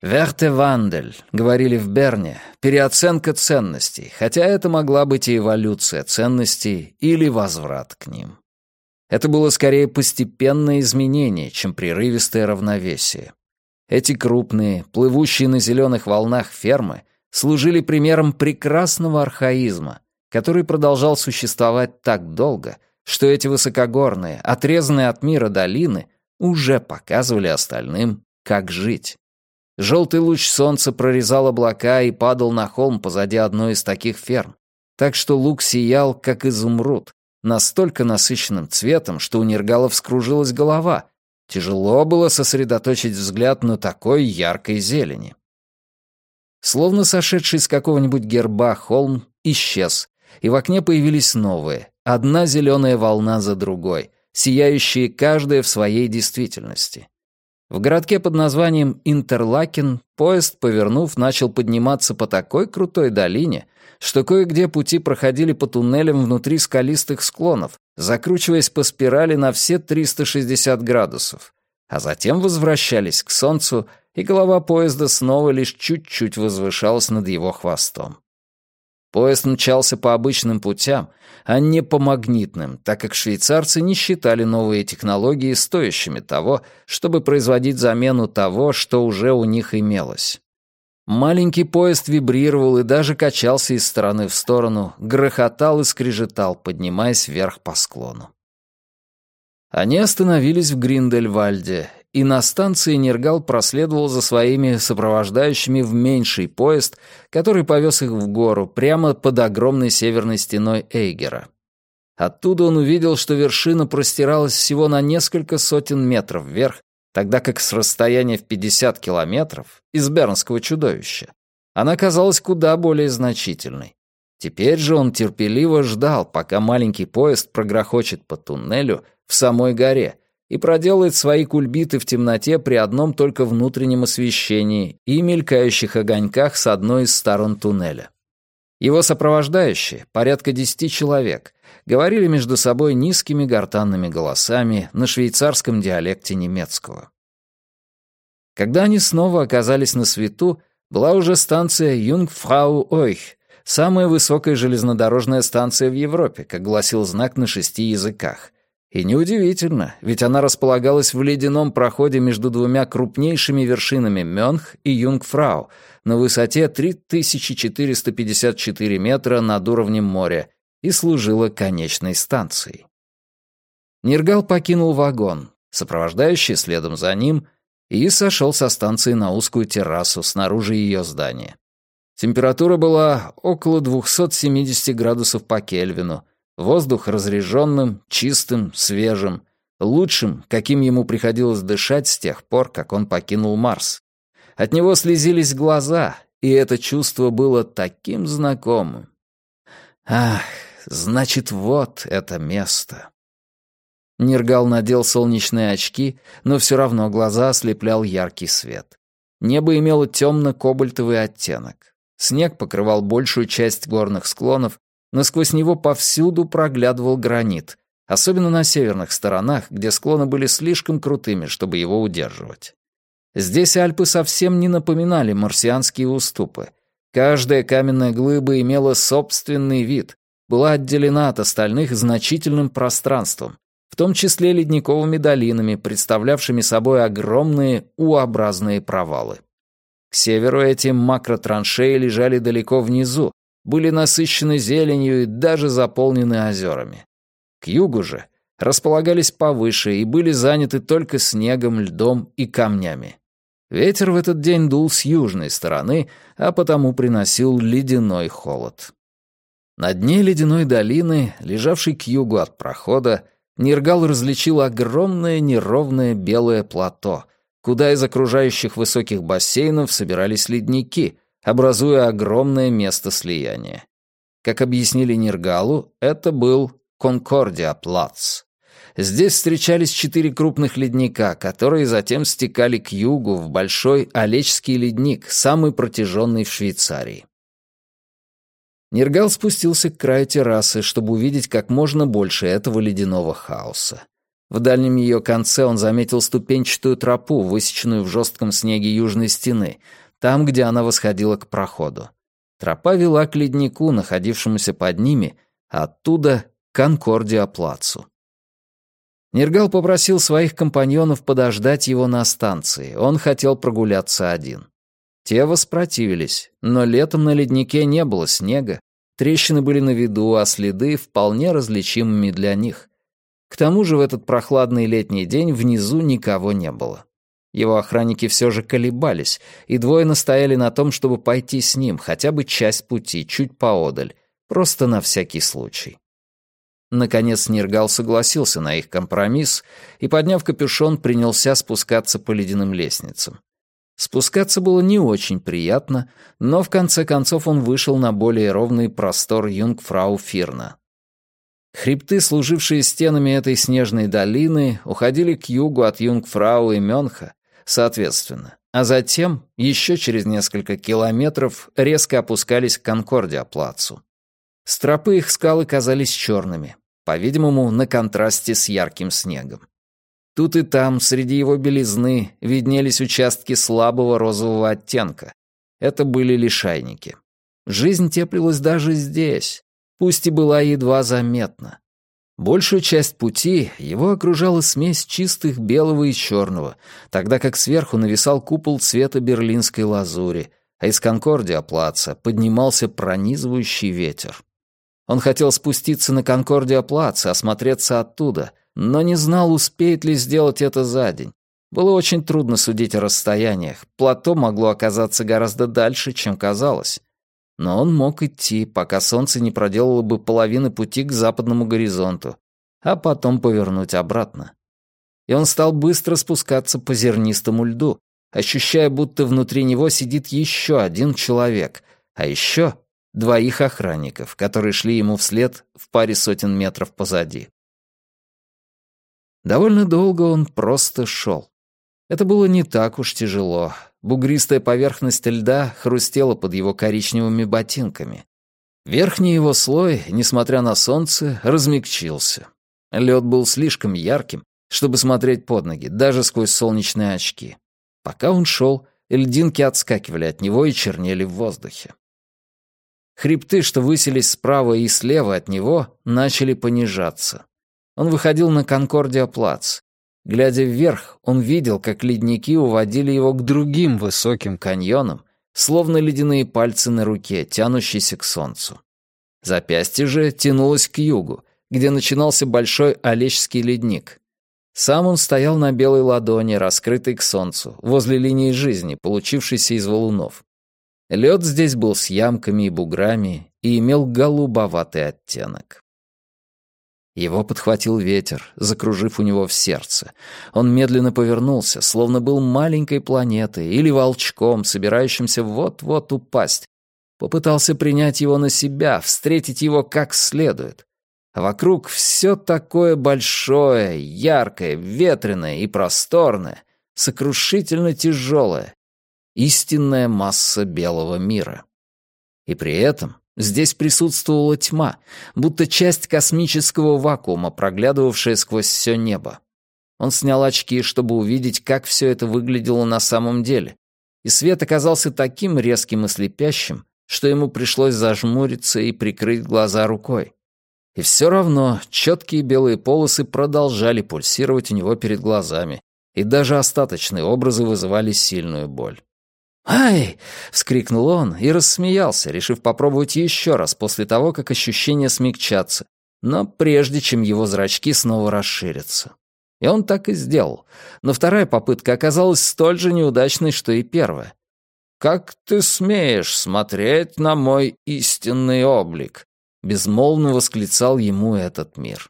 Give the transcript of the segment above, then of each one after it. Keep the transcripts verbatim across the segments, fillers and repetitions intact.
«Вертевандель», — говорили в Берне, — переоценка ценностей, хотя это могла быть и эволюция ценностей или возврат к ним. Это было скорее постепенное изменение, чем прерывистое равновесие. Эти крупные, плывущие на зеленых волнах фермы служили примером прекрасного архаизма, который продолжал существовать так долго, что эти высокогорные, отрезанные от мира долины уже показывали остальным, как жить. Желтый луч солнца прорезал облака и падал на холм позади одной из таких ферм, так что луг сиял, как изумруд, настолько насыщенным цветом, что у Нергалов скружилась голова. Тяжело было сосредоточить взгляд на такой яркой зелени. Словно сошедший с какого-нибудь герба холм исчез, и в окне появились новые, одна зеленая волна за другой, сияющие каждая в своей действительности. В городке под названием Интерлакен поезд, повернув, начал подниматься по такой крутой долине, что кое-где пути проходили по туннелям внутри скалистых склонов, закручиваясь по спирали на все триста шестьдесят градусов, а затем возвращались к солнцу, и голова поезда снова лишь чуть-чуть возвышалась над его хвостом. Поезд мчался по обычным путям, а не по магнитным, так как швейцарцы не считали новые технологии стоящими того, чтобы производить замену того, что уже у них имелось. Маленький поезд вибрировал и даже качался из стороны в сторону, грохотал и скрежетал, поднимаясь вверх по склону. Они остановились в Гриндельвальде, и на станции Нергал проследовал за своими сопровождающими в меньший поезд, который повез их в гору, прямо под огромной северной стеной Эйгера. Оттуда он увидел, что вершина простиралась всего на несколько сотен метров вверх, тогда как с расстояния в пятьдесят километров из Бернского чудовища она казалась куда более значительной. Теперь же он терпеливо ждал, пока маленький поезд прогрохочет по туннелю в самой горе и проделает свои кульбиты в темноте при одном только внутреннем освещении и мелькающих огоньках с одной из сторон туннеля. Его сопровождающие, порядка десяти человек, говорили между собой низкими гортанными голосами на швейцарском диалекте немецкого. Когда они снова оказались на свету, была уже станция Юнгфрау-Ойх, самая высокая железнодорожная станция в Европе, как гласил знак на шести языках. И неудивительно, ведь она располагалась в ледяном проходе между двумя крупнейшими вершинами Мёнх и Юнгфрау на высоте три тысячи четыреста пятьдесят четыре метра над уровнем моря и служила конечной станцией. Нергал покинул вагон, сопровождающий следом за ним, и сошел со станции на узкую террасу снаружи ее здания. Температура была около двухсот семидесяти градусов по Кельвину, воздух разреженным, чистым, свежим, лучшим, каким ему приходилось дышать с тех пор, как он покинул Марс. От него слезились глаза, и это чувство было таким знакомым. Ах, значит, вот это место. Нергал надел солнечные очки, но все равно глаза ослеплял яркий свет. Небо имело темно-кобальтовый оттенок. Снег покрывал большую часть горных склонов, но сквозь него повсюду проглядывал гранит, особенно на северных сторонах, где склоны были слишком крутыми, чтобы его удерживать. Здесь Альпы совсем не напоминали марсианские уступы. Каждая каменная глыба имела собственный вид, была отделена от остальных значительным пространством, в том числе ледниковыми долинами, представлявшими собой огромные U-образные провалы. К северу эти макротраншеи лежали далеко внизу, были насыщены зеленью и даже заполнены озерами. К югу же располагались повыше и были заняты только снегом, льдом и камнями. Ветер в этот день дул с южной стороны, а потому приносил ледяной холод. На дне ледяной долины, лежавшей к югу от прохода, Нергал различил огромное неровное белое плато, куда из окружающих высоких бассейнов собирались ледники, образуя огромное место слияния. Как объяснили Нергалу, это был Конкордия-Плац. Здесь встречались четыре крупных ледника, которые затем стекали к югу в большой Алечский ледник, самый протяженный в Швейцарии. Нергал спустился к краю террасы, чтобы увидеть как можно больше этого ледяного хаоса. В дальнем ее конце он заметил ступенчатую тропу, высеченную в жестком снеге южной стены, там, где она восходила к проходу. Тропа вела к леднику, находившемуся под ними, а оттуда — к Конкордиа-плацу. Нергал попросил своих компаньонов подождать его на станции. Он хотел прогуляться один. Те воспротивились, но летом на леднике не было снега, трещины были на виду, а следы вполне различимыми для них. К тому же в этот прохладный летний день внизу никого не было. Его охранники все же колебались, и двое настояли на том, чтобы пойти с ним хотя бы часть пути, чуть поодаль, просто на всякий случай. Наконец Нергал согласился на их компромисс и, подняв капюшон, принялся спускаться по ледяным лестницам. Спускаться было не очень приятно, но в конце концов он вышел на более ровный простор Юнгфрау-Фирна. Хребты, служившие стенами этой снежной долины, уходили к югу от Юнгфрау и Мёнха, соответственно, а затем, еще через несколько километров, резко опускались к Конкордиа-плацу. С тропы их скалы казались черными, по-видимому, на контрасте с ярким снегом. Тут и там, среди его белизны, виднелись участки слабого розового оттенка. Это были лишайники. Жизнь теплилась даже здесь, пусть и была едва заметна. Большую часть пути его окружала смесь чистых белого и черного, тогда как сверху нависал купол цвета берлинской лазури, а из Конкордиа-плаца поднимался пронизывающий ветер. Он хотел спуститься на Конкордиа-плац и осмотреться оттуда, но не знал, успеет ли сделать это за день. Было очень трудно судить о расстояниях, плато могло оказаться гораздо дальше, чем казалось. Но он мог идти, пока солнце не проделало бы половины пути к западному горизонту, а потом повернуть обратно. И он стал быстро спускаться по зернистому льду, ощущая, будто внутри него сидит еще один человек, а еще двоих охранников, которые шли ему вслед в паре сотен метров позади. Довольно долго он просто шел. Это было не так уж тяжело. Бугристая поверхность льда хрустела под его коричневыми ботинками. Верхний его слой, несмотря на солнце, размягчился. Лед был слишком ярким, чтобы смотреть под ноги, даже сквозь солнечные очки. Пока он шел, льдинки отскакивали от него и чернели в воздухе. Хребты, что высились справа и слева от него, начали понижаться. Он выходил на Конкордиа-плац. Глядя вверх, он видел, как ледники уводили его к другим высоким каньонам, словно ледяные пальцы на руке, тянущиеся к солнцу. Запястье же тянулось к югу, где начинался большой Алечский ледник. Сам он стоял на белой ладони, раскрытой к солнцу, возле линии жизни, получившейся из валунов. Лед здесь был с ямками и буграми и имел голубоватый оттенок. Его подхватил ветер, закружив у него в сердце. Он медленно повернулся, словно был маленькой планетой или волчком, собирающимся вот-вот упасть. Попытался принять его на себя, встретить его как следует. А вокруг все такое большое, яркое, ветреное и просторное, сокрушительно тяжелое. Истинная масса белого мира. И при этом здесь присутствовала тьма, будто часть космического вакуума, проглядывавшая сквозь все небо. Он снял очки, чтобы увидеть, как все это выглядело на самом деле, и свет оказался таким резким и слепящим, что ему пришлось зажмуриться и прикрыть глаза рукой. И все равно четкие белые полосы продолжали пульсировать у него перед глазами, и даже остаточные образы вызывали сильную боль. «Ай!» — вскрикнул он и рассмеялся, решив попробовать еще раз после того, как ощущения смягчатся, но прежде чем его зрачки снова расширятся. И он так и сделал, но вторая попытка оказалась столь же неудачной, что и первая. «Как ты смеешь смотреть на мой истинный облик?» — безмолвно восклицал ему этот мир.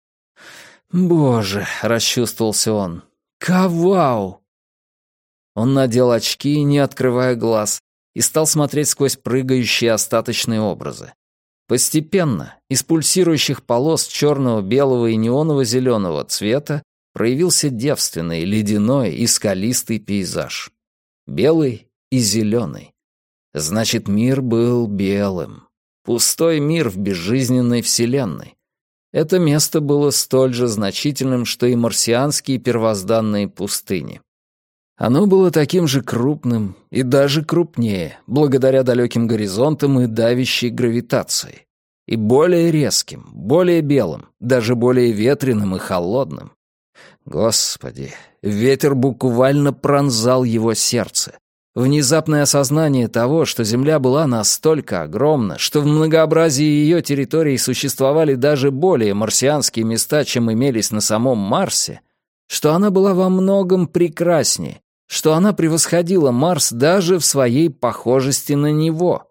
«Боже!» — расчувствовался он. «Кавау!» Он надел очки, не открывая глаз, и стал смотреть сквозь прыгающие остаточные образы. Постепенно из пульсирующих полос черного, белого и неоново-зеленого цвета проявился девственный, ледяной и скалистый пейзаж. Белый и зеленый. Значит, мир был белым. Пустой мир в безжизненной вселенной. Это место было столь же значительным, что и марсианские первозданные пустыни. Оно было таким же крупным и даже крупнее, благодаря далеким горизонтам и давящей гравитации. И более резким, более белым, даже более ветреным и холодным. Господи, ветер буквально пронзал его сердце. Внезапное осознание того, что Земля была настолько огромна, что в многообразии ее территорий существовали даже более марсианские места, чем имелись на самом Марсе, что она была во многом прекраснее, что она превосходила Марс даже в своей похожести на него.